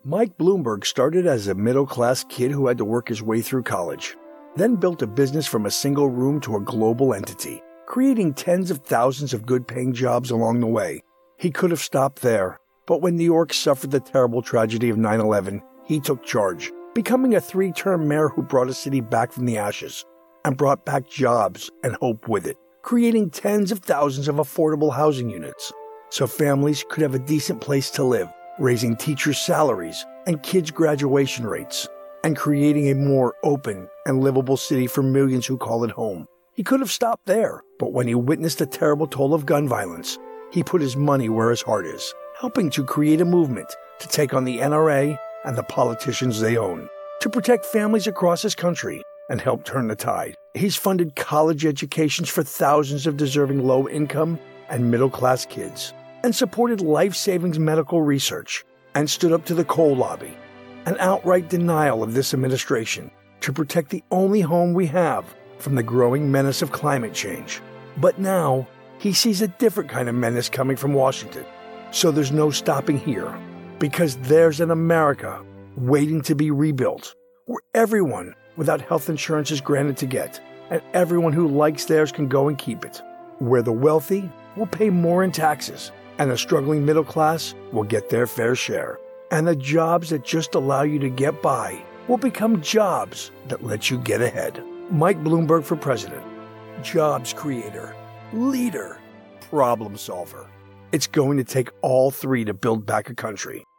Mike Bloomberg started as a middle-class kid who had to work his way through college, then built a business from a single room to a global entity, creating tens of thousands of good-paying jobs along the way. He could have stopped there, but when New York suffered the terrible tragedy of 9/11, he took charge, becoming a 3-term mayor who brought a city back from the ashes and brought back jobs and hope with it, creating tens of thousands of affordable housing units so families could have a decent place to live, raising teachers' salaries and kids' graduation rates, and creating a more open and livable city for millions who call it home. He could have stopped there, but when he witnessed the terrible toll of gun violence, he put his money where his heart is, helping to create a movement to take on the NRA and the politicians they own, to protect families across his country and help turn the tide. He's funded college educations for thousands of deserving low-income and middle-class kids, and supported life-saving medical research, and stood up to the coal lobby, an outright denial of this administration, to protect the only home we have from the growing menace of climate change. But now, he sees a different kind of menace coming from Washington. So there's no stopping here, because there's an America waiting to be rebuilt, where everyone without health insurance is granted to get, and everyone who likes theirs can go and keep it, where the wealthy will pay more in taxes, and the struggling middle class will get their fair share. And the jobs that just allow you to get by will become jobs that let you get ahead. Mike Bloomberg for president. Jobs creator, leader, problem solver. It's going to take all three to build back a country.